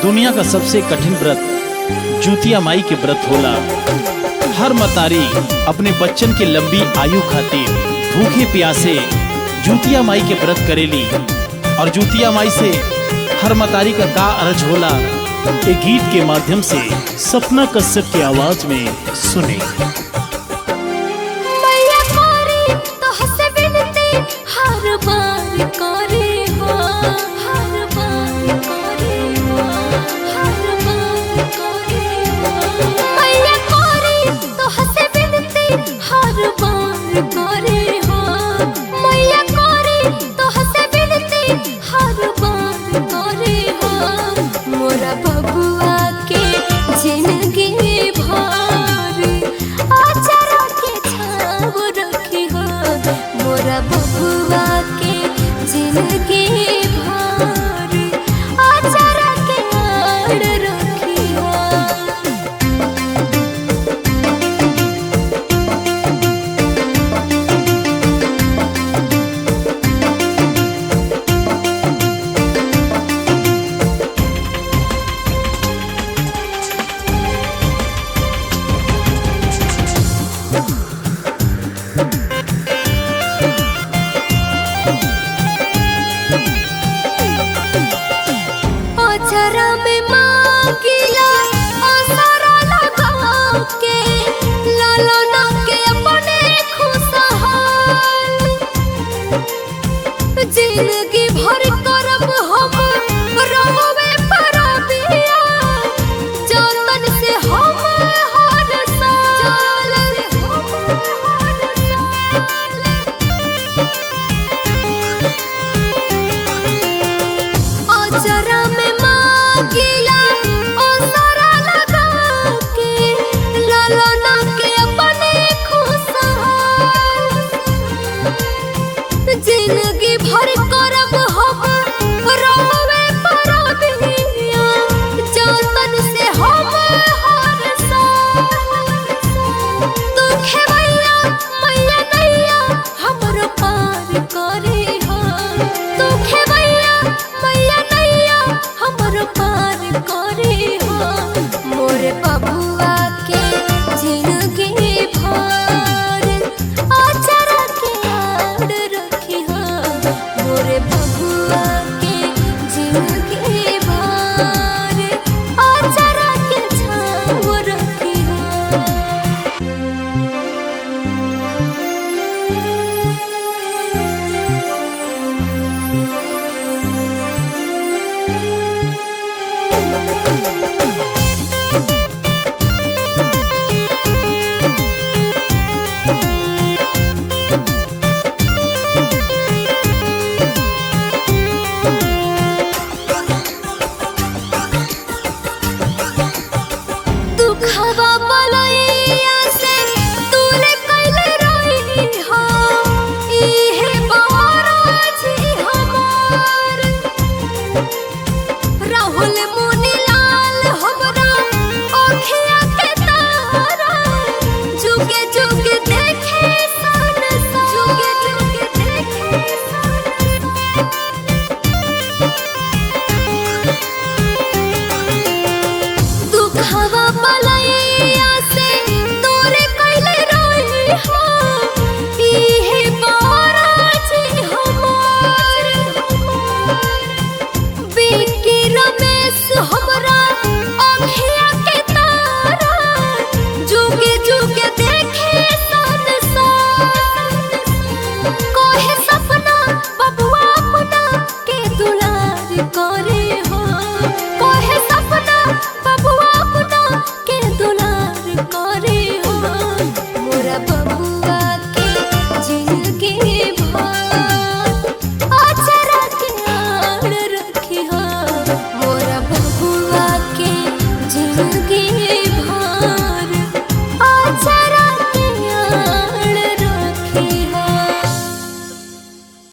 दुनिया का सबसे कठिन व्रत जुतिया माई के व्रत होला। हर मतारी अपने बच्चन के लंबी आयु खातिर भूखे प्यासे जुतिया माई के व्रत करेली। और जुतिया माई से हर मतारी का अर्ज होला, एक गीत के माध्यम से सपना कश्यप की आवाज में सुने। जिंदगी भर करब हम रहुवे परबिया, जतन से हम हर साल अजरा में मांगिला ओसरा लगा के, लालना के अपने खुशहाल जिंदगी भर करब हम रहुवे परबिया, जतन से हम हर साल तू खेवैया मैया नैया हमरो पार करे हो, तू खेवैया मैया नैया हमरो पार करे हो। मोरे बबुआ के जिंदगी भर अचरा के आड़ रखी हो, मोरे बबुआ के जिंदगी भर अचरा के छाव रखी हो।